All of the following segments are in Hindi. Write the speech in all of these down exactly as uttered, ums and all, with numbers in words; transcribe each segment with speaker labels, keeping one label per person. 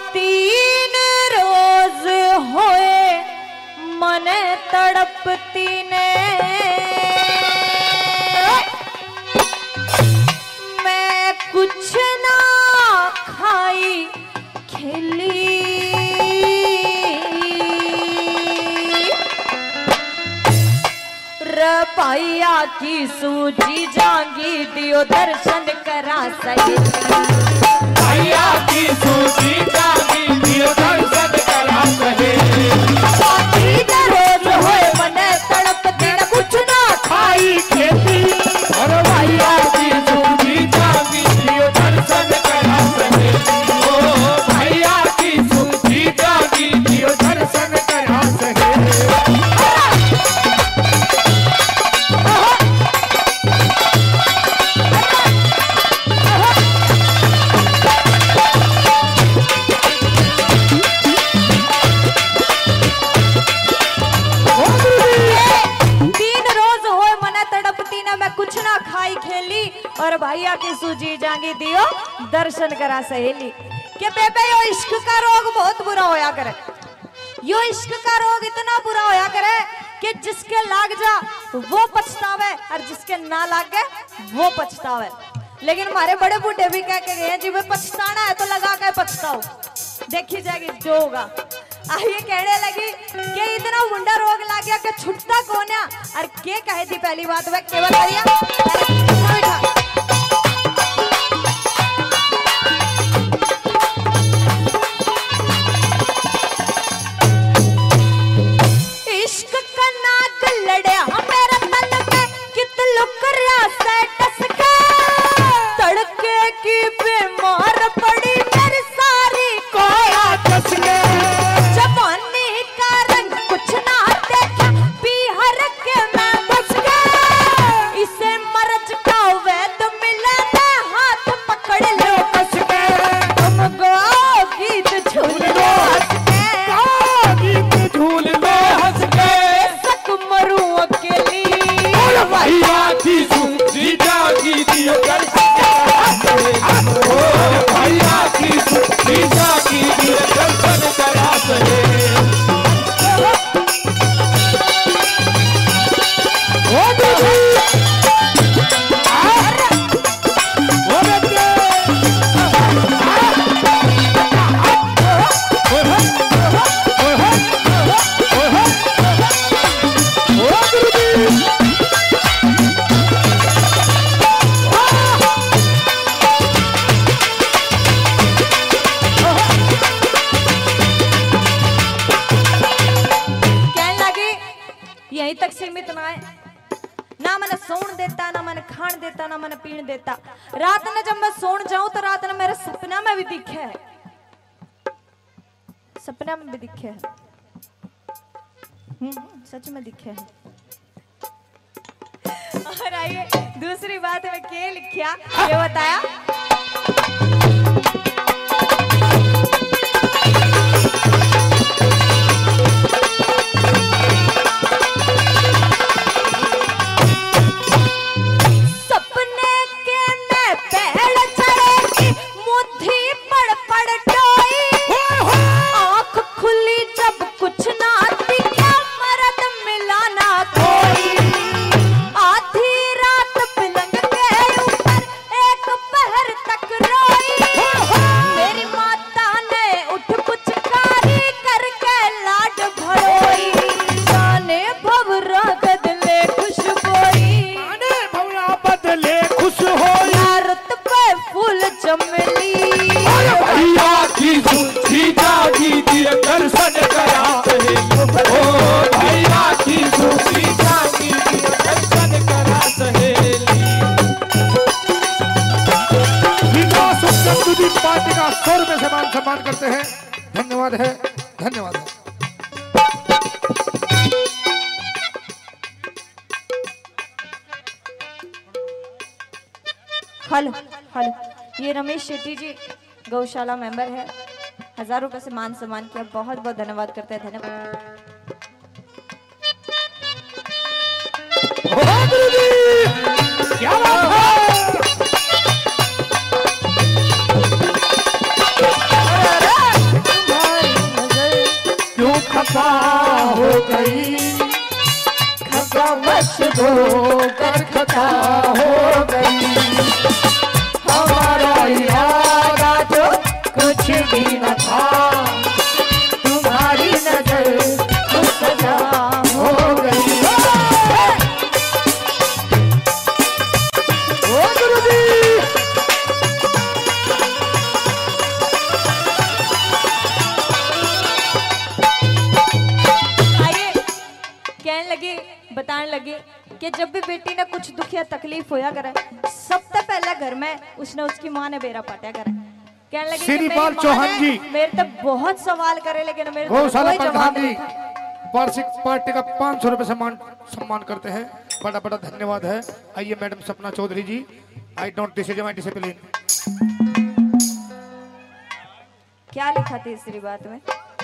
Speaker 1: तीन रोज होए मन तड़पती ने, मैं कुछ ना खाई खेली, रपाइया की सूजी जांगी दियो दर्शन करा सही,
Speaker 2: भैया की सूजी जागी दियो दर्शन करा सहे,
Speaker 1: रोज होए मन तड़पती न कुछ ना
Speaker 2: खाई खेती, और भैया की सूजी जागी दियो दर्शन करा सहे, ओ भैया की सूजी जागी दियो दर्शन करा सहे।
Speaker 1: और भैया की सूजी जांगी दियो दर्शन करा सहेली के बेबे यो इश्क का रोग बहुत बुरा होया करे, यो इश्क का रोग इतना बुरा होया करे कि जिसके लाग जा वो पछतावे और जिसके ना लागे वो पछतावे। लेकिन हमारे बड़े बूढ़े भी कह के गए जी पछताना है तो लगा के पछताओ, देखी जाएगी जो होगा। आइए कहने लगी कि इतना मुंडा रोग लग गया कि छुटता कौन है और के कहे थी पहली बात वह के बताइए। इश्क का नाग लड़े मेरे तन में कित लुक रहा से टसके, तड़के की बीमार पड़ी मेरी सारी कोया टसके, जवानी का रंग कुछ ना देखा पीहर के मैं बच गया, इसे मरज का वैद मिले मैं हाथ पकड़ लो कस के, तुम गाओ गीत झूल लो हंस के,
Speaker 2: गाओ गीत झूल लो हंस के,
Speaker 1: सक मरूं अकेली,
Speaker 2: और भैया की सूजी जागी दियो दर्शन करा सहे, ओ भैया की सूजी जागी दियो दर्शन करा सहे। ओ दीदी ओ बेटे ओ दीदी
Speaker 1: यहीं तक सीमित ना है, ना मैंने सोन देता ना मैंने खान देता ना मैंने पीण देता। रात में जब मैं सोन जाऊं तो रात में मेरे सपना में भी दिखे है, सपना में भी दिखे है, हम्म सच में दिखे है। और आइए दूसरी बात में क्या लिखा ये बताया। पार्टी का सौ रुपए से मान सम्मान करते हैं। धन्यवाद है, धन्यवाद है। हेलो हेलो, ये रमेश शेट्टी जी गौशाला मेंबर है, हजार रुपए से मान सम्मान किया, बहुत बहुत धन्यवाद करते हैं। धन्यवाद।
Speaker 2: क्या बात है? वफा हो गई, खगमच धोकर खता हो गई। हमारा इरादा जो कुछ भी न था, तुम्हारी नजर तो सजा हो गई। ओ गुरुजी
Speaker 1: कहने लगे, बताने लगे कि जब भी बेटी ने कुछ दुख या तकलीफ होया करे, सबसे पहले घर में उसने उसकी माँ ने बेरा पाटा करे। कहने लगे
Speaker 2: श्रीपाल चौहान जी
Speaker 1: मेरे तो बहुत सवाल करे, लेकिन मेरे
Speaker 2: बहुत सारा
Speaker 1: कोई जवाब नहीं था।
Speaker 2: वार्षिक पार्टी का पाँच सौ रुपए सम्मान सम्मान करते हैं, बड़ा बड़ा धन्यवाद है। आइए madam Sapna Chaudhary ji, I don't decision my discipline.
Speaker 1: क्या लिखा था तीसरी बात में?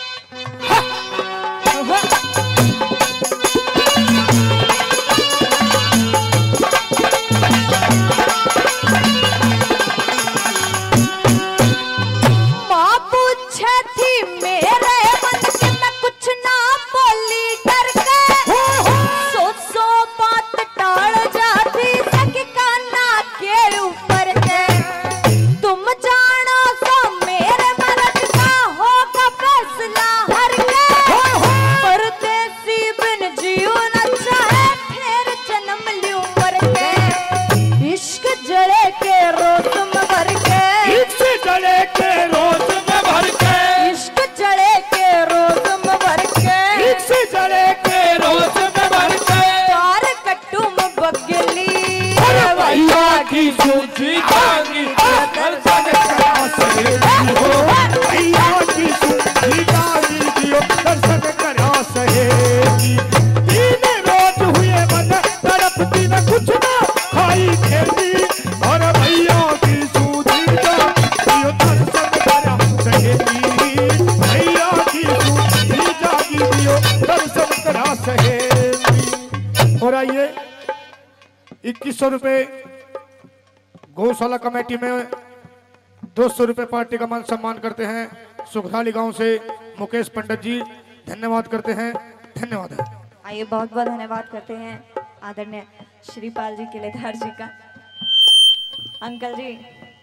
Speaker 1: माँ पूछे थी मेरे मन के, मैं कुछ ना बोली डर के, सो सौ बात टाल जाती सकी काना के ऊपर के। तुम जानो तो मेरे मर्द का होगा फैसला हर के, परदेसी बिन जियो न चाहे फिर जन्म लियो मर के। इश्क जले के रोज में भर के,
Speaker 2: इश्क जले के रोज में भर के,
Speaker 1: इश्क जले के रोज में भर के,
Speaker 2: इश्क जले के रोज में भर के।
Speaker 1: तार कट्टू में बगली
Speaker 2: भैया की सूझी जागी दर्शन करा सहेली हो, भैया की सूझी जागी दियो दर्शन करा सहेली। तीन रोज हुए मन तड़पती न कुछ ना खाई खेती, और भैया की सूझी जागी दियो दर्शन करा सहेली, भैया की सूझी जागी दियो दर्शन करा सहेली। और आइए इक्कीस सौ रुपए गौशाला कमेटी में, दो सौ रुपए पार्टी का मान सम्मान करते हैं सुखराली गांव से मुकेश पंडित जी, धन्यवाद करते हैं, धन्यवाद है।
Speaker 1: आइए बहुत बहुत धन्यवाद करते हैं आदरणीय श्रीपाल जी किलेदार जी का। अंकल जी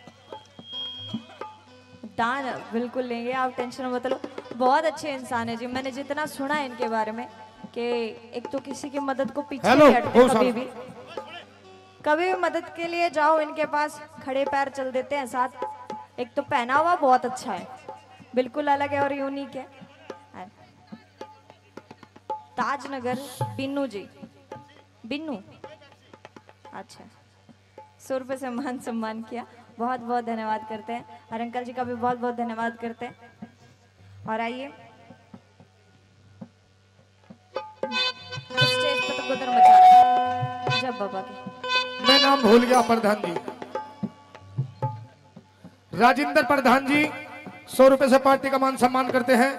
Speaker 1: दान बिल्कुल लेंगे, आप टेंशन मत लो, बहुत अच्छे इंसान है जी। मैंने जितना सुना है इनके बारे में कि एक तो किसी की मदद को पीछे नहीं हटते, कभी भी कभी भी मदद के लिए जाओ इनके पास खड़े पैर चल देते हैं साथ। एक तो पहनावा बहुत अच्छा है, बिल्कुल अलग है और यूनिक है। ताजनगर बिन्नू जी, बिन्नू अच्छा, सौ रुपये से मान सम्मान किया, बहुत बहुत धन्यवाद करते हैं। और अंकल जी का भी बहुत बहुत धन्यवाद करते हैं। और आइए स्टेज पर तो गुदर मचा रहा है जब बाबा के।
Speaker 2: मैं नाम भूल गया, प्रधान जी राजेंद्र प्रधान जी सौ रुपए से पार्टी का मान सम्मान करते हैं।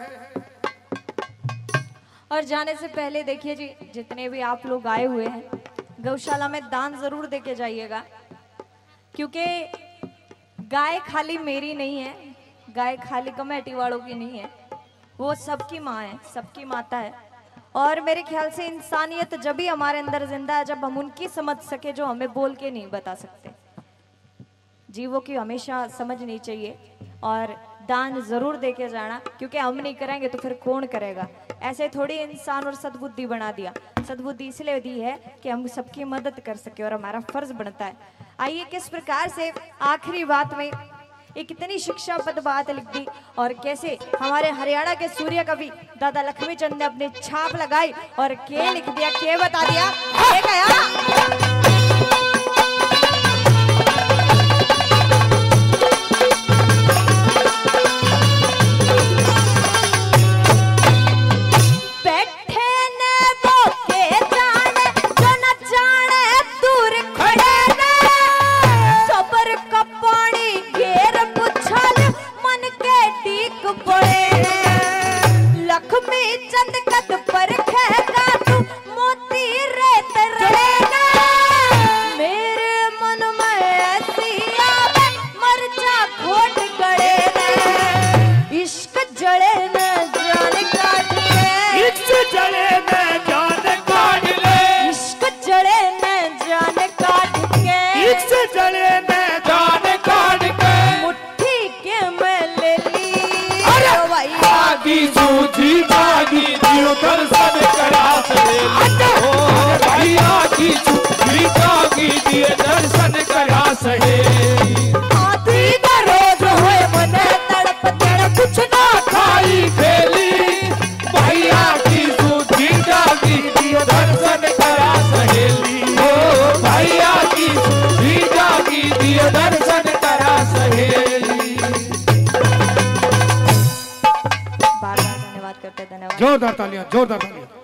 Speaker 1: और जाने से पहले देखिए जी, जितने भी आप लोग आए हुए हैं गौशाला में दान जरूर देके जाइएगा, क्योंकि गाय खाली मेरी नहीं है, गाय खाली कमेटी वालों की नहीं है, वो सबकी माँ है, सबकी माता है। और मेरे ख्याल से इंसानियत जब भी हमारे अंदर जिंदा है जब हम उनकी समझ सके जो हमें बोल के नहीं बता सकते। जीवों की हमेशा समझनी चाहिए और दान जरूर देके जाना, क्योंकि हम नहीं करेंगे तो फिर कौन करेगा। ऐसे थोड़ी इंसान और सद्बुद्धि बना दिया, सद्बुद्धि इसलिए दी है कि हम सबकी मदद कर सके और हमारा फर्ज बनता है। आइए किस प्रकार से आखिरी बात में एक इतनी शिक्षापद बात लिख दी और कैसे हमारे हरियाणा के सूर्य कवि दादा लक्ष्मी चंद ने अपनी छाप लगाई और के लिख दिया, के बता दिया, के गया। लक्ष्मी चंद कद पर खेगा तू मोती रे तरलेगा।
Speaker 2: दर्शन करा सहेली ओ भैया की सूझी जागी दिए दर्शन करा सहेली
Speaker 1: आधी का रोज होए मने तड़प तड़प कुछ ना
Speaker 2: खाई खेली भैया की सूझी जागी दिए दर्शन करा सहेली ओ भैया की सूझी जागी दिए दर्शन करा सहेली।
Speaker 1: बार बार धन्यवाद करते धन्यवाद।
Speaker 3: जोरदार तालियां, जोरदार तालियां।